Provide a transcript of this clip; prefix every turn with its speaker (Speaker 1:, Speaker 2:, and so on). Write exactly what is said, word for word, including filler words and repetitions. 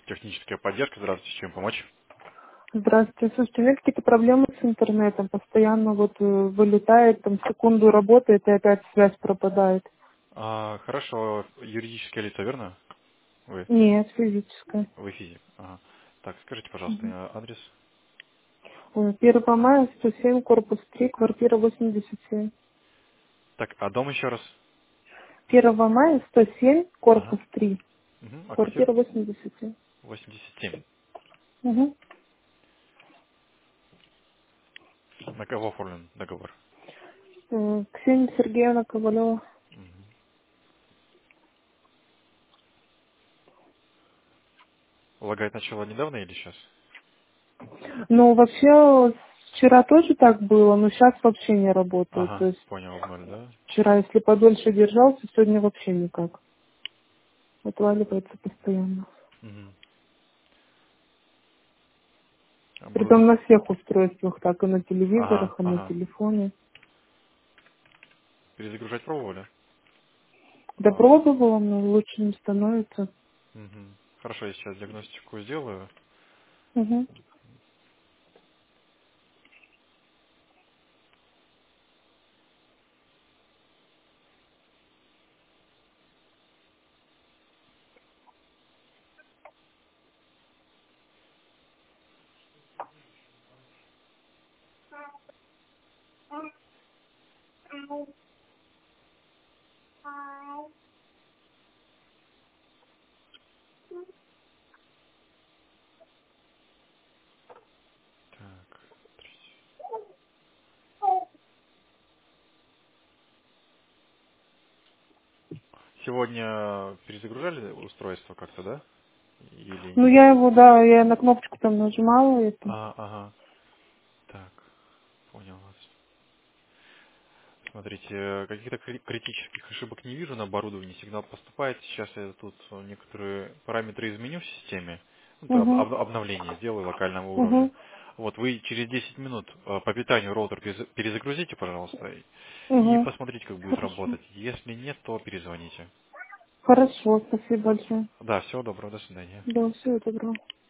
Speaker 1: Техническая поддержка. Здравствуйте, чем помочь?
Speaker 2: Здравствуйте. Слушайте, у меня какие-то проблемы с интернетом. Постоянно вот э, вылетает, там секунду работает, и опять связь пропадает.
Speaker 1: А, хорошо, юридическое лицо, верно? Вы?
Speaker 2: Нет, физическая.
Speaker 1: Вы физик. Ага. Так, скажите, пожалуйста,
Speaker 2: Мгм.
Speaker 1: э, адрес.
Speaker 2: Ой, первого мая, сто семь, корпус три, квартира восемьдесят семь.
Speaker 1: Так, а дом еще раз?
Speaker 2: Первого мая, сто семь,
Speaker 1: Ага.
Speaker 2: корпус три,
Speaker 1: Угу. А квартира?
Speaker 2: квартира восемьдесят семь.
Speaker 1: восемьдесят семь.
Speaker 2: Угу.
Speaker 1: На кого оформлен договор?
Speaker 2: Э, Ксения Сергеевна Ковалева.
Speaker 1: Мгм. Лагает начало недавно или сейчас?
Speaker 2: Ну, вообще, вчера тоже так было, но сейчас вообще не работает. То
Speaker 1: Ага,
Speaker 2: есть
Speaker 1: понял, в ноль, да?
Speaker 2: вчера, если подольше держался, сегодня вообще никак. Отваливается постоянно.
Speaker 1: Угу.
Speaker 2: Притом
Speaker 1: Оборудование.
Speaker 2: на всех устройствах, так и на
Speaker 1: Ага,
Speaker 2: телевизорах, и на
Speaker 1: ага.
Speaker 2: телефоне.
Speaker 1: Перезагружать пробовали?
Speaker 2: Да пробовала, но лучше не становится.
Speaker 1: Угу. Хорошо, я сейчас диагностику сделаю.
Speaker 2: Угу.
Speaker 1: Так. Сегодня перезагружали устройство как-то, да? Или
Speaker 2: Ну,
Speaker 1: нет?
Speaker 2: я его, да, я на кнопочку там нажимала это.
Speaker 1: А, ага. Так, понял вас. Смотрите, э, каких-то кри- критических ошибок не вижу на оборудовании. Сигнал поступает. Сейчас я тут э, некоторые параметры изменю в системе. Ну, то об-
Speaker 2: Угу.
Speaker 1: об- обновление сделаю локального уровня.
Speaker 2: Угу.
Speaker 1: Вот вы через десять минут э, по питанию роутер перез- перезагрузите, пожалуйста, и и
Speaker 2: Угу.
Speaker 1: посмотрите, как будет
Speaker 2: Хорошо.
Speaker 1: работать. Если нет, то перезвоните.
Speaker 2: Хорошо, спасибо большое.
Speaker 1: Да, всего доброго, до свидания.
Speaker 2: Да, всего доброго.